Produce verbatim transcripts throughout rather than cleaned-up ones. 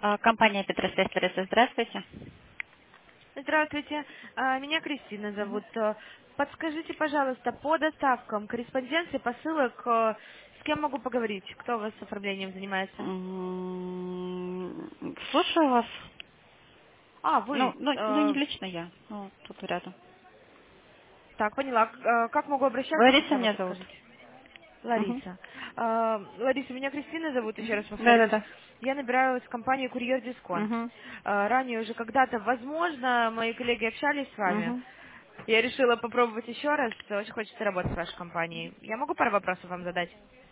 А, Компания Петросвязь Лариса, здравствуйте. Здравствуйте, А, меня Кристина зовут. Э, Подскажите, пожалуйста, по доставкам корреспонденции, посылок, э, с кем могу поговорить? Кто у вас с оформлением занимается? М, Слушаю вас. А, Ну, вы. ну, ну, не э, лично я. Ну, тут рядом. Так, поняла. К- э, Как могу обращаться Лариса хотя бы, меня зовут. подскажите? Угу. Лариса. Э, Лариса, меня Кристина зовут, еще раз повторюсь. Да-да-да. Я набираю с компании «Курьер Дисконт». Угу. Э, Ранее уже когда-то, возможно, мои коллеги общались с вами. Угу. Я решила попробовать еще раз. Очень хочется работать с вашей компанией. Я могу пару вопросов вам задать?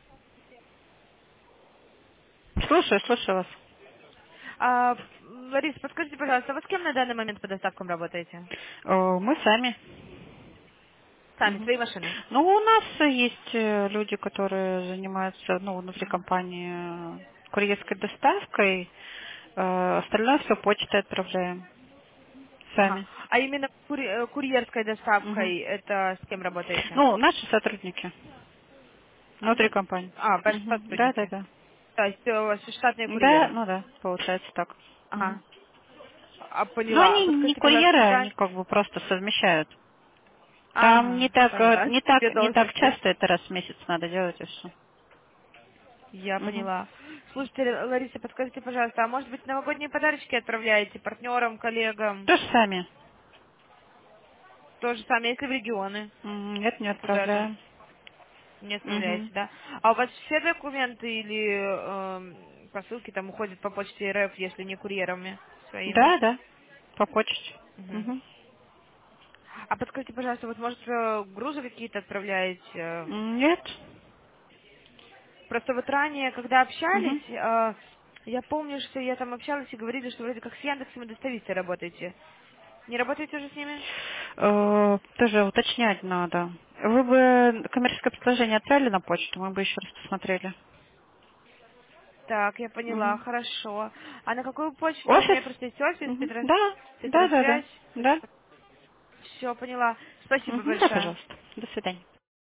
Слушаю, слушаю вас. А, Лариса, подскажите, пожалуйста, вы с кем на данный момент по доставкам работаете? О, Мы сами. Сами, Мгм. свои машины? Ну, у нас есть э, люди, которые занимаются, ну, внутри Ага. компании э, курьерской доставкой. Э, Остальное все почтой отправляем. Ага. Сами. А именно кури- э, курьерской Мгм. доставкой, это с кем работаете? Ну, наши сотрудники. А, Внутри со- компании. а, ваши Мгм. Да, да, сотрудники. да. То есть э, у вас штатные Да, курьеры? ну да, получается так. Мгм. Ага. А, Ну, поняла. А они не подскажите, пожалуйста, курьеры, когда... они как бы просто совмещают. Там не Ага, так, э, поняла. не так, Две не так должности. часто, это раз в месяц надо делать и все. Я Угу. поняла. Слушайте, Лариса, подскажите, пожалуйста, а может быть новогодние подарочки отправляете партнерам, коллегам? То же сами. То же самое, если в регионы М, Нет, не куда-то. отправляем. Не Угу. оставляете, да? А у вас все документы или эм, посылки там уходят по почте РФ, если не курьерами своими? Да, да, по почте. Мгм. Угу. А подскажите, пожалуйста, вот может э, грузы какие-то отправляете? Нет. Просто вот ранее, когда Угу. общались, э, я помню, что я там общалась и говорили, что вроде как с Яндексом и доставицей работаете. Не работаете уже с ними? Э, Тоже уточнять надо. Вы бы коммерческое предложение отправили на почту, мы бы еще раз посмотрели. Так, я поняла, Угу. хорошо. А на какую почту? У Офис? меня просто есть офис, Мгм. Петро... Да, да, да, да. Петросвязь. Да. Все, поняла. Спасибо Мгм. Да, большое. пожалуйста. До свидания.